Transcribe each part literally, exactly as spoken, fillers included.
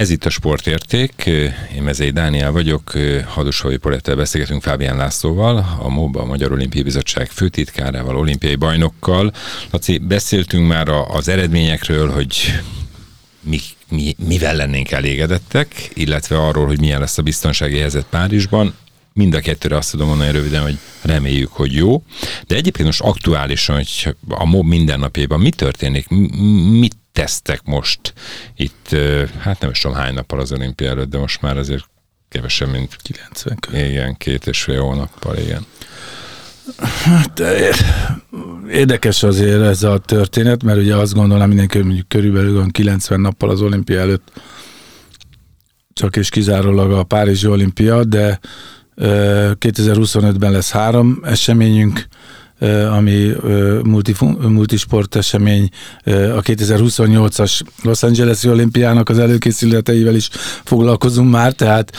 Ez itt a Sportérték, én Mezei Dániel vagyok, Hadosovai Polettel beszélgetünk Fábián Lászlóval, a MOB, a Magyar Olimpiai Bizottság főtitkárával, olimpiai bajnokkal. Laci, beszéltünk már az eredményekről, hogy mi, mi, mivel lennénk elégedettek, illetve arról, hogy milyen lesz a biztonsági helyzet Párizsban. Mind a kettőre azt tudom mondani röviden, hogy reméljük, hogy jó. De egyébként most aktuálisan, hogy a MOB mindennapjában mi történik, mit tesztek most itt, hát nem is tudom hány nappal az olimpia előtt, de most már azért kevesebb, mint kilencven körül. Igen, két és fél hónappal, igen. Hát, érdekes azért ez a történet, mert ugye azt gondolom mindenki, hogy mondjuk körülbelül kilencven nappal az olimpia előtt csak és kizárólag a Párizsi olimpia, de kétezer-huszonötben lesz három eseményünk, ami multi, multisport esemény, a kétezer-huszonnyolcas Los Angeles-i olimpiának az előkészületeivel is foglalkozunk már, tehát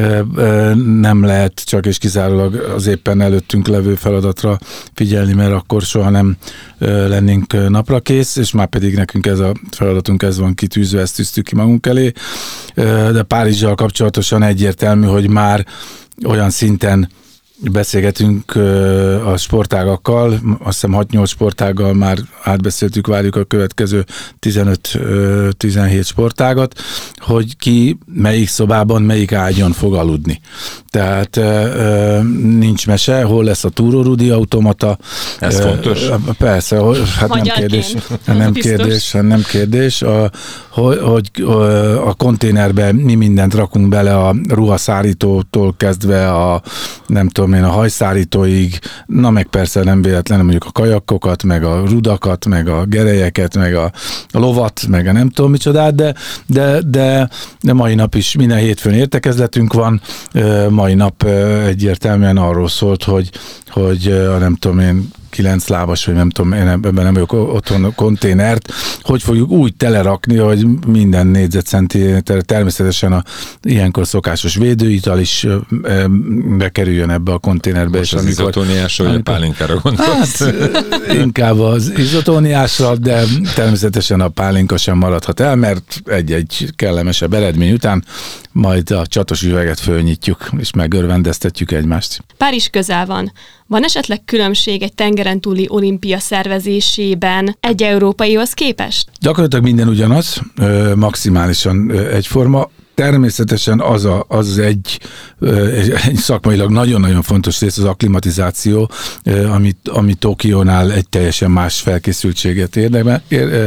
nem lehet csak és kizárólag az éppen előttünk levő feladatra figyelni, mert akkor soha nem lennénk napra kész, és már pedig nekünk ez a feladatunk, ez van kitűzve, ezt tűztük ki magunk elé, de Párizsal kapcsolatosan egyértelmű, hogy már olyan szinten beszélgetünk a sportágakkal, azt hiszem hat-nyolc sportággal már átbeszéltük, várjuk a következő tizenöt-tizenhét sportágat, hogy ki melyik szobában, melyik ágyon fog aludni. Tehát nincs mese, hol lesz a túrórudi automata. Ez fontos? Persze, hát nem kérdés, nem kérdés, nem kérdés, a, hogy a konténerbe mi mindent rakunk bele, a ruhaszárítótól kezdve a nem tudom én, a hajszárítóig, na meg persze nem véletlenül mondjuk a kajakkokat, meg a rudakat, meg a gerelyeket, meg a, a lovat, meg a nem tudom micsodát, de, de, de, de mai nap is minden hétfőn értekezletünk van, mai nap egyértelműen arról szólt, hogy, hogy a nem tudom én, kilenc lábas, vagy nem tudom, én ebben nem vagyok otthon a konténert, hogy fogjuk úgy telerakni, hogy minden négyzetcentiméter, természetesen a ilyenkor szokásos védőital is bekerüljön ebbe a konténerbe. Most és az amikor, izotóniásra, vagy a pálinkára gondolsz? Hát, inkább az izotóniásra, de természetesen a pálinka sem maradhat el, mert egy-egy kellemesebb eredmény után majd a csatos üveget fölnyitjuk, és megörvendeztetjük egymást. Párizs közel van. Van esetleg különbség egy tengeren túli olimpia szervezésében egy európaihoz képest? Gyakorlatilag minden ugyanaz, maximálisan egyforma. Természetesen az, a, az egy, egy szakmailag nagyon-nagyon fontos rész az akklimatizáció, ami, ami Tokiónál egy teljesen más felkészültséget érdeme, ér,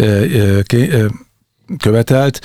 követelt.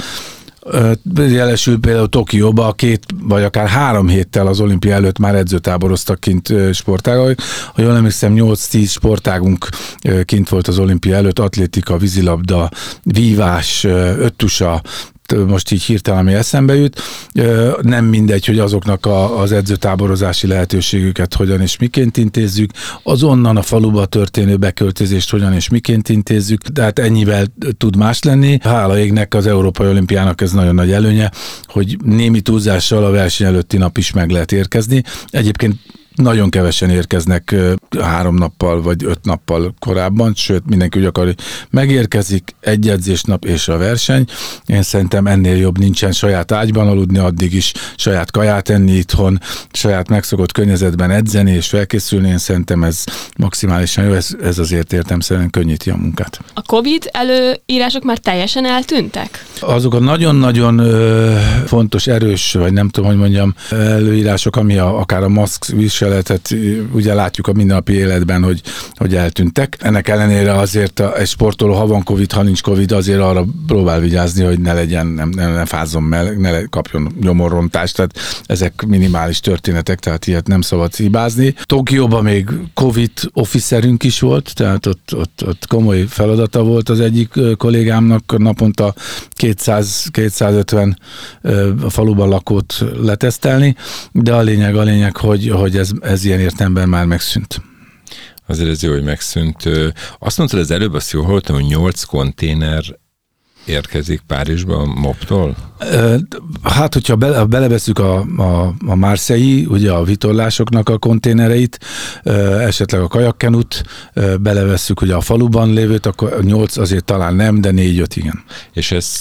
Jelesül például Tokióba két vagy akár három héttel az olimpia előtt már edzőtáboroztak kint sportágok. Ha jól emlékszem, nyolc-tíz sportágunk kint volt az olimpia előtt, atlétika, vízilabda, vívás, öttusa, most így hirtelen, ami eszembe jut. Nem mindegy, hogy azoknak a, az edzőtáborozási lehetőségüket hogyan és miként intézzük, azonnan a faluba történő beköltözést hogyan és miként intézzük, tehát ennyivel tud más lenni. Hála égnek az Európai Olimpiának ez nagyon nagy előnye, hogy némi túlzással a verseny előtti nap is meg lehet érkezni. Egyébként nagyon kevesen érkeznek három nappal vagy öt nappal korábban, sőt mindenki úgy akar, hogy megérkezik egy edzésnap és a verseny. Én szerintem ennél jobb nincsen saját ágyban aludni, addig is saját kaját enni itthon, saját megszokott környezetben edzeni és felkészülni. Én szerintem ez maximálisan jó, ez, ez azért értelemszerűen könnyíti a munkát. A Covid előírások már teljesen eltűntek? Azok a nagyon-nagyon ö, fontos, erős, vagy nem tudom, hogy mondjam, előírások, ami a, akár a maszk viseletet, ugye látjuk a mindennapi életben, hogy, hogy eltűntek. Ennek ellenére azért a, egy sportoló, ha van Covid, ha nincs Covid, azért arra próbál vigyázni, hogy ne legyen, nem, nem, nem fázzon meg, ne kapjon nyomorrontást, tehát ezek minimális történetek, tehát ilyet nem szabad hibázni. Tokióban még Covid officerünk is volt, tehát ott, ott, ott komoly feladata volt az egyik kollégámnak, naponta kétszáz-kétszázötven a faluban lakót letesztelni, de a lényeg, a lényeg, hogy, hogy ez, ez ilyen értelemben már megszűnt. Azért ez jó, hogy megszűnt. Azt mondtad az előbb, azt jól hallottam, hogy nyolc konténer érkezik Párizsba a moptól? Hát, hogyha bele, beleveszünk a, a, a Marseille, ugye a vitorlásoknak a konténereit, esetleg a kajakkenut, beleveszünk ugye a faluban lévőt, akkor nyolc azért talán nem, de négy-öt igen. És ez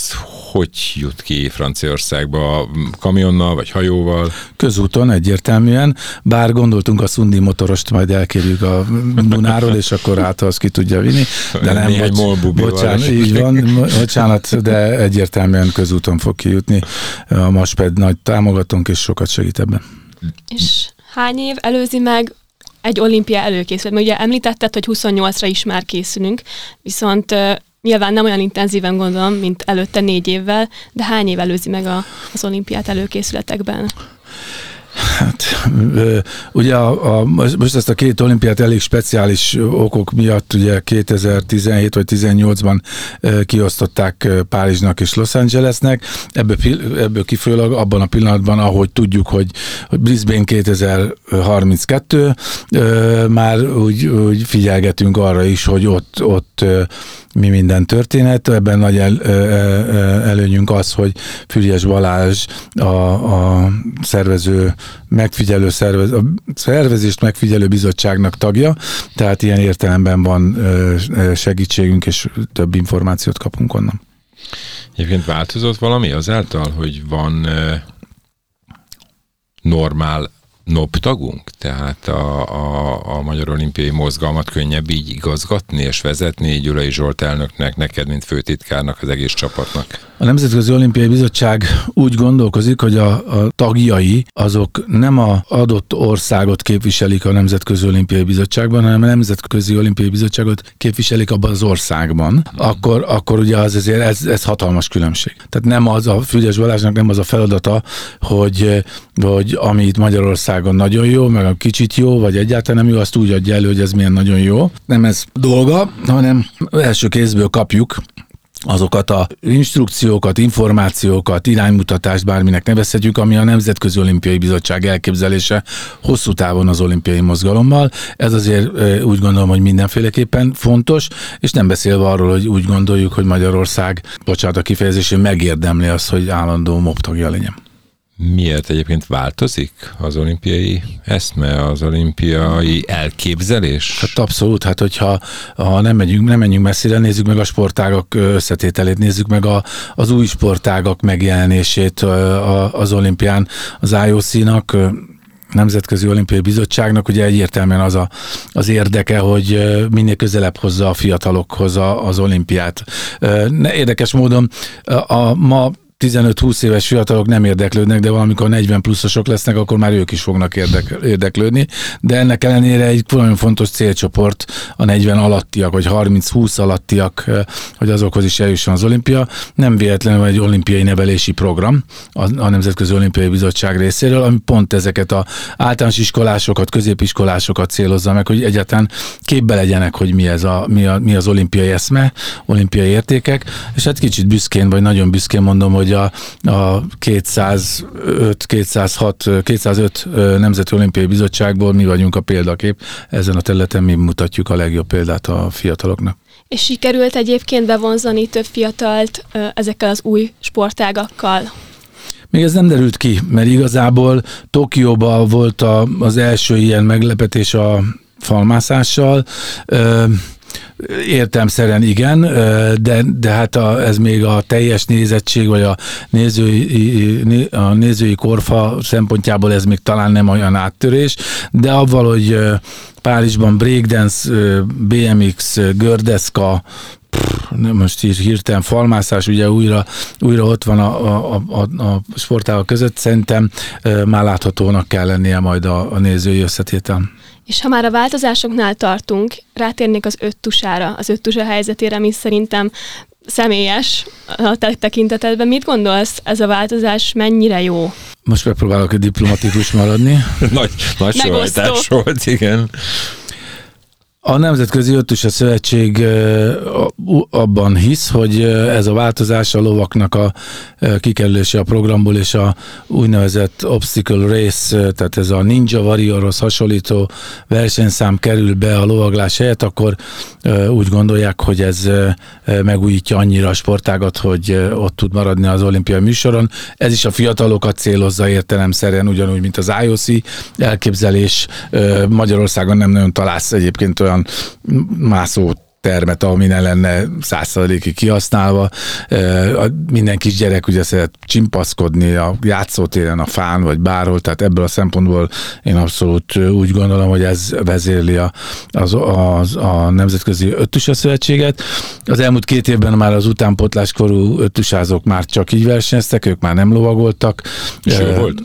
hogy jut ki Franciaországba? Kamionnal vagy hajóval? Közúton egyértelműen, bár gondoltunk a szundi motorost majd elkérjük a Dunáról, és akkor át az ki tudja vinni. De nem, bocs, bocsánat, így van, bocsánat, de egyértelműen közúton fog kijutni. A Masped nagy támogatónk, és sokat segít ebben. És hány év előzi meg egy olimpia előkészület? Mert ugye említetted, hogy huszonnyolcra is már készülünk, viszont uh, nyilván nem olyan intenzíven gondolom, mint előtte négy évvel, de hány év előzi meg a, az olimpiát előkészületekben? Hát, ugye a, a, most ezt a két olimpiát elég speciális okok miatt ugye kétezer-tizenhét vagy tizennyolcban kiosztották Párizsnak és Los Angelesnek. Ebből, ebből kifolyólag abban a pillanatban, ahogy tudjuk, hogy, hogy Brisbane kétezer-harminckettő, már úgy, úgy figyelgetünk arra is, hogy ott, ott mi minden történet. Ebben nagy el, előnyünk az, hogy Füriás Balázs a, a szervező megfigyelő szervez, a szervezést megfigyelő bizottságnak tagja, tehát ilyen értelemben van segítségünk, és több információt kapunk onnan. Egyébként változott valami azáltal, hogy van normál NOB tagunk? Tehát a, a, a Magyar Olimpiai Mozgalmat könnyebb így igazgatni és vezetni, Gyulai Zsolt elnöknek, neked, mint főtitkárnak, az egész csapatnak? A Nemzetközi Olimpiai Bizottság úgy gondolkozik, hogy a, a tagjai azok nem az adott országot képviselik a Nemzetközi Olimpiai Bizottságban, hanem a Nemzetközi Olimpiai Bizottságot képviselik abban az országban. Akkor, akkor ugye az azért ez, ez hatalmas különbség. Tehát nem az a Füriás Balázsnak nem az a feladata, hogy, hogy amit Magyarországon nagyon jó, meg a kicsit jó, vagy egyáltalán nem jó, azt úgy adja elő, hogy ez milyen nagyon jó. Nem ez dolga, hanem első kézből kapjuk azokat a instrukciókat, információkat, iránymutatást, bárminek nevezhetjük, ami a Nemzetközi Olimpiai Bizottság elképzelése hosszú távon az olimpiai mozgalommal. Ez azért úgy gondolom, hogy mindenféleképpen fontos, és nem beszélve arról, hogy úgy gondoljuk, hogy Magyarország, bocsánat a kifejezésén, megérdemli azt, hogy állandó MOB tagja legyen. Miért egyébként változik az olimpiai eszme, az olimpiai elképzelés? Hát abszolút, hát hogyha ha nem, megyünk, nem menjünk messzire, nézzük meg a sportágak összetételét, nézzük meg a, az új sportágak megjelenését az olimpián, az I O C-nak, Nemzetközi Olimpiai Bizottságnak ugye egyértelműen az a, az érdeke, hogy minél közelebb hozza a fiatalokhoz a, az olimpiát. Érdekes módon a ma tizenöt-húsz éves fiatalok nem érdeklődnek, de valamikor negyven pluszosok lesznek, akkor már ők is fognak érdek, érdeklődni. De ennek ellenére egy nagyon fontos célcsoport a negyven alattiak, vagy harminc-húsz alattiak, hogy azokhoz is eljusson az olimpia. Nem véletlenül egy olimpiai nevelési program a, a Nemzetközi Olimpiai Bizottság részéről, ami pont ezeket az általános iskolásokat, középiskolásokat célozza meg, hogy egyáltalán képbe legyenek, hogy mi, ez a, mi, a, mi az olimpiai eszme, olimpiai értékek. És hát kicsit büszkén, vagy nagyon büszkén mondom, hogy a, a kétszázöt, kétszázhat, kétszázöt Nemzeti Olimpiai Bizottságból mi vagyunk a példakép. Ezen a területen mi mutatjuk a legjobb példát a fiataloknak. És sikerült egyébként bevonzani több fiatalt ezekkel az új sportágakkal? Még ez nem derült ki, mert igazából Tokióban volt a, az első ilyen meglepetés a falmászással. Értelemszerűen igen, de, de hát a, ez még a teljes nézettség, vagy a nézői, a nézői korfa szempontjából ez még talán nem olyan áttörés, de avval, hogy Párizsban breakdance, bé em iksz, gördeszka, most így hirtelen falmászás, ugye újra, újra ott van a, a, a, a sportágak között, szerintem már láthatónak kell lennie majd a, a nézői összetétel. És ha már a változásoknál tartunk, rátérnék az öttusára, az öttusa helyzetére, ami szerintem személyes a te tekintetedben. Mit gondolsz, ez a változás mennyire jó? Most megpróbálok diplomatikus maradni. Nagy, nagy sóhajtás volt, igen. A Nemzetközi Öttusa Szövetség abban hisz, hogy ez a változás a lovaknak a kikerülése a programból, és a úgynevezett obstacle race, tehát ez a Ninja Warriorhoz hasonlító versenyszám kerül be a lovaglás helyett, akkor úgy gondolják, hogy ez megújítja annyira a sportágat, hogy ott tud maradni az olimpiai műsoron. Ez is a fiatalokat célozza értelemszerűen, ugyanúgy, mint az I O C elképzelés. Magyarországon nem nagyon találsz egyébként olyan mászó termet, ami ne lenne száz százalékig kihasználva. Minden kis gyerek ugye szeret csimpaszkodni a játszótéren, a fán, vagy bárhol, tehát ebből a szempontból én abszolút úgy gondolom, hogy ez vezérli a, az, az, a Nemzetközi Öttusa Szövetséget. Az elmúlt két évben már az utánpótláskorú öttusázók már csak így versenyeztek, ők már nem lovagoltak. És jó volt?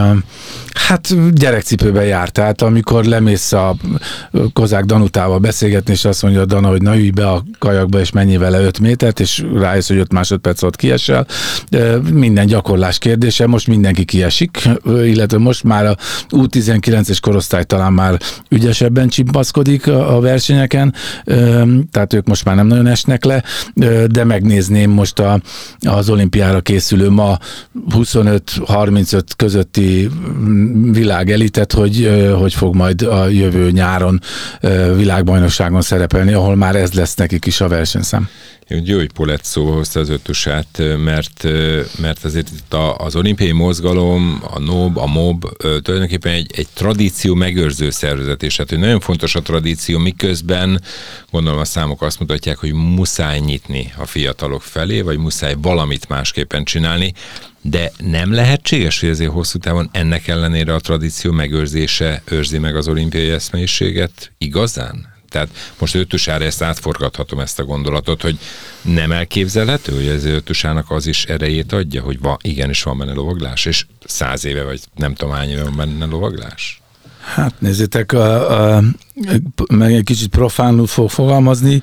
Hát gyerekcipőben járt, tehát amikor lemész a Kozák Danutával beszélgetni, és azt mondja a Dana, hogy na ülj be a kajakba, és menjél vele öt métert, és rájössz, hogy öt másodperc alatt kiesel. Minden gyakorlás kérdése, most mindenki kiesik, illetve most már a U tizenkilences korosztály talán már ügyesebben csimpaszkodik a versenyeken, tehát ők most már nem nagyon esnek le, de megnézném most a, az olimpiára készülő ma huszonöt harmincöt közötti világelitet, hogy, hogy fog majd a jövő nyáron világbajnokságon szerepelni, ahol már ez lesz nekik is a versenyszám. Jó, hogy Paulette szóba hozta az öttusát, mert, mert azért itt az olimpiai mozgalom, a NOB, a MOB tulajdonképpen egy, egy tradíció megőrző szervezet, és hát hogy nagyon fontos a tradíció, miközben gondolom a számok azt mutatják, hogy muszáj nyitni a fiatalok felé, vagy muszáj valamit másképpen csinálni, de nem lehetséges, hogy azért hosszú távon ennek ellenére a tradíció megőrzése őrzi meg az olimpiai eszmélyiséget igazán? Tehát most öttusára ezt átforgathatom, ezt a gondolatot, hogy nem elképzelhető, hogy ez öttusának az is erejét adja, hogy va, igenis van benne lovaglás, és száz éve, vagy nem tudom hány éve van benne lovaglás? Hát nézzétek, a, a, meg egy kicsit profánul fog fogalmazni.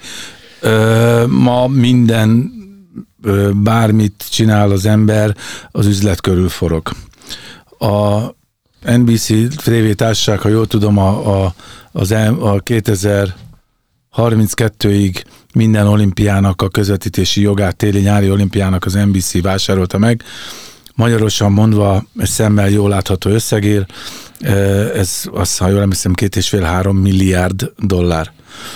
Ma minden, bármit csinál az ember, az üzlet körül forog. A en bé cé té vé társaság, ha jól tudom, a, a, az, a kétezer-harminckettőig minden olimpiának a közvetítési jogát, téli-nyári olimpiának az en bé cé vásárolta meg. Magyarosan mondva, egy szemmel jól látható összegér, ez azt, ha jól emlékszem, két és fél három milliárd dollár.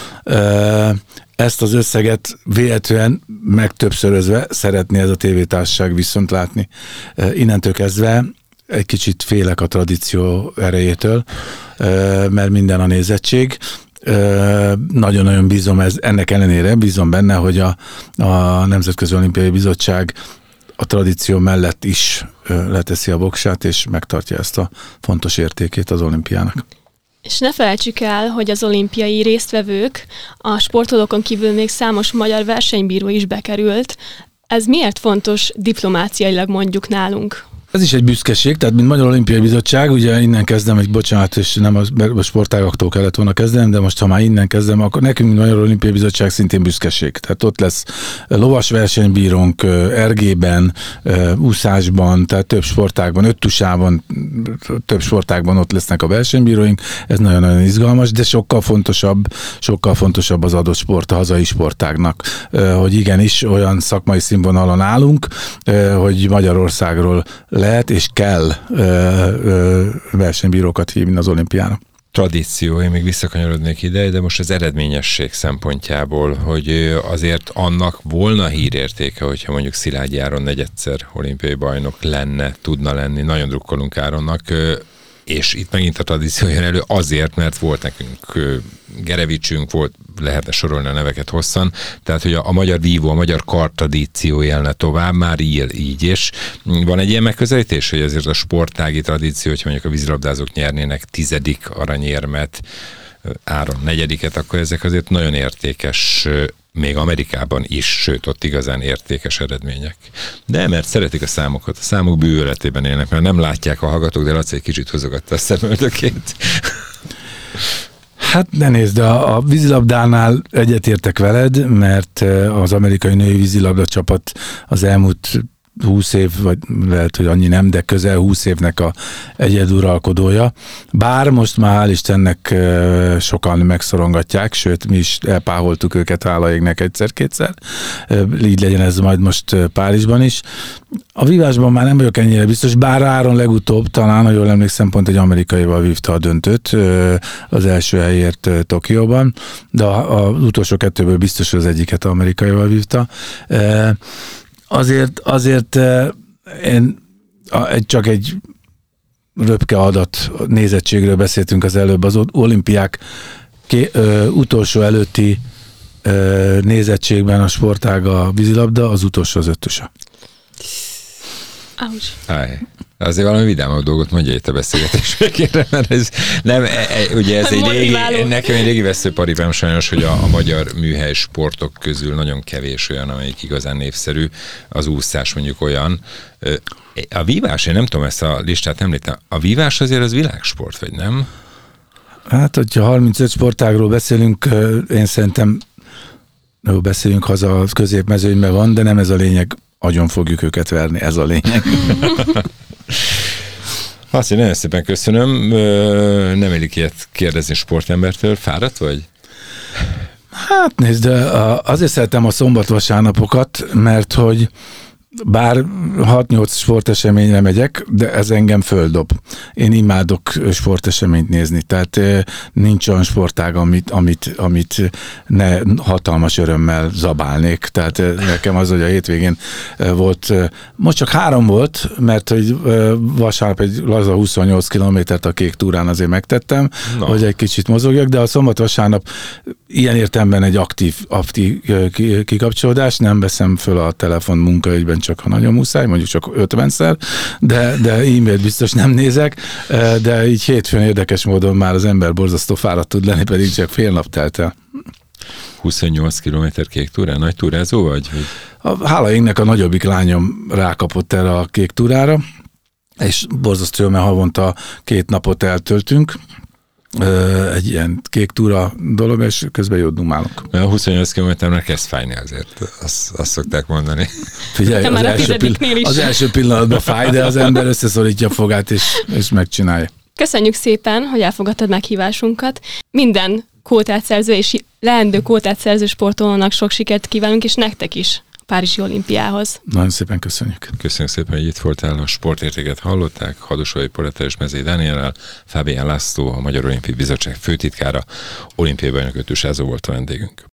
Ezt az összeget véletlenül megtöbbszörözve szeretné ez a tévétársaság viszont látni. Innentől kezdve egy kicsit félek a tradíció erejétől, mert minden a nézettség. Nagyon-nagyon bízom ez, ennek ellenére bízom benne, hogy a, a Nemzetközi Olimpiai Bizottság a tradíció mellett is leteszi a voksát, és megtartja ezt a fontos értékét az olimpiának. És ne felejtsük el, hogy az olimpiai résztvevők, a sportolókon kívül még számos magyar versenybíró is bekerült. Ez miért fontos diplomáciailag mondjuk nálunk? Ez is egy büszkeség, tehát mint Magyar Olimpiai Bizottság, ugye innen kezdem, egy bocsánat, és nem a sportágaktól kellett volna kezdenem, de most ha már innen kezdem, akkor nekünk Magyar Olimpiai Bizottság szintén büszkeség. Tehát ott lesz lovas versenybírónk er gében, úszásban, tehát több sportágban, öttusában, több sportágban ott lesznek a versenybíróink. Ez nagyon-nagyon izgalmas, de sokkal fontosabb, sokkal fontosabb az adott sport, a hazai sportágnak, hogy igenis olyan szakmai színvonalon állunk, hogy Magyarországról lehet és kell ö, ö, versenybírókat hívni az olimpiára. Tradíció, én még visszakanyarodnék ide, de most az eredményesség szempontjából, hogy azért annak volna hírértéke, hogyha mondjuk Szilágyi Áron negyedszer olimpiai bajnok lenne, tudna lenni, nagyon drukkolunk Áronnak, és itt megint a tradíció jön elő azért, mert volt nekünk Gerevicsünk, volt, lehetne sorolni a neveket hosszan, tehát hogy a, a magyar vívó, a magyar kar tradíció élne tovább, már így, így, és van egy ilyen megközelítés, hogy azért a sportági tradíció, hogyha mondjuk a vízilabdázók nyernének tizedik aranyérmet, Áron negyediket, akkor ezek azért nagyon értékes, még Amerikában is, sőt, ott igazán értékes eredmények. De mert szeretik a számokat, a számok bűvöletében élnek, mert nem látják a hallgatók, de Laci egy kicsit húzogatta a szemöldökét. Hát ne nézd, de a, a vízilabdánál egyetértek veled, mert az amerikai női vízilabda csapat az elmúlt húsz év, vagy lehet, hogy annyi nem, de közel húsz évnek a egyeduralkodója. Bár most már hál' Istennek sokan megszorongatják, sőt, mi is elpáholtuk őket hála égnek egyszer-kétszer. Így legyen ez majd most Párizsban is. A vívásban már nem vagyok ennyire biztos, bár Áron legutóbb talán, ha jól emlékszem, pont egy amerikaival vívta a döntőt az első helyért Tokióban, de az utolsó kettőből biztos, hogy az egyiket amerikaival vívta. Azért, azért én csak egy röpke adat nézettségről beszéltünk az előbb, az olimpiák ké, ö, utolsó előtti nézettségben a sportág a vízilabda, az utolsó az ötöse. Ahus. Áj. Azért valami vidámabb dolgot mondja itt a beszélgetés végére, mert ez nem, e, e, ugye ez egy régi, nekem egy régi veszőparipám sajnos, hogy a, a magyar műhely sportok közül nagyon kevés olyan, amelyik igazán népszerű, az úszás mondjuk olyan. A vívás, én nem tudom, ezt a listát említem, a vívás azért az világsport, vagy nem? Hát, hogyha harmincöt sportágról beszélünk, én szerintem jó, beszélünk haza, középmezőnyben van, de nem ez a lényeg, agyon fogjuk őket verni, ez a lényeg. Azt én nagyon szépen köszönöm. Nem élik ilyet kérdezni sportembertől. Fáradt vagy? Hát nézd, de azért szeretem a szombat-vasárnapokat, mert hogy bár hat-nyolc sporteseményre megyek, de ez engem földob. Én imádok sporteseményt nézni, tehát nincs olyan sportág, amit, amit, amit ne hatalmas örömmel zabálnék. Tehát nekem az, hogy a hétvégén volt, most csak három volt, mert hogy vasárnap egy laza huszonnyolc kilométert a Kék túrán azért megtettem, no. hogy egy kicsit mozogjak, de a szombat-vasárnap ilyen értelemben egy aktív, aktív kikapcsolódás, nem veszem föl a telefon munkaügyben, csak ha nagyon muszáj, mondjuk csak ötvenszer, de, de e-mailt biztos nem nézek, de így hétfőn érdekes módon már az ember borzasztó fáradt tud lenni, pedig csak fél nap telt el. huszonnyolc kilométer Kék túrán? Nagy túrázó vagy? A, hála égnek a nagyobbik lányom rákapott erre a Kék túrára, és borzasztó, mert havonta két napot eltöltünk, egy ilyen kék túra dolog, és közben jót dumálunk. A huszonnyolc kilométernek kezd fájni azért, azt, azt szokták mondani. Figyelj, az első, pill- az első pillanatban fáj, de az ember összeszorítja a fogát, és, és megcsinálja. Köszönjük szépen, hogy elfogadtad meghívásunkat. Minden kvótát szerző és leendő kvótát szerző sportolónak sok sikert kívánunk, és nektek is a Párizsi olimpiához. Nagyon szépen köszönjük. Köszönjük szépen, hogy itt voltál, a Sportértéket hallották, Hadosvai Poletta és Mezei Dániellel, Fábián László, a Magyar Olimpiai Bizottság főtitkára, olimpiai bajnok ötösázó volt a vendégünk.